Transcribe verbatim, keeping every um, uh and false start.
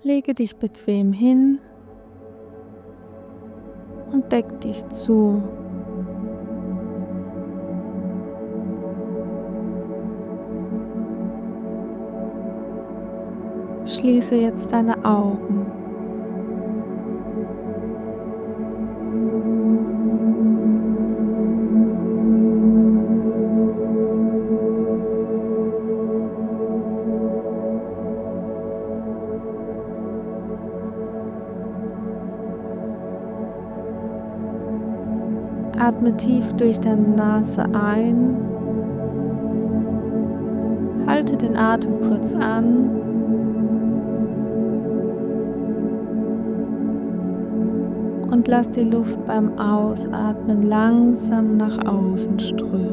Lege dich bequem hin und deck dich zu. Schließe jetzt deine Augen. Atme tief durch deine Nase ein, halte den Atem kurz an und lass die Luft beim Ausatmen langsam nach außen strömen.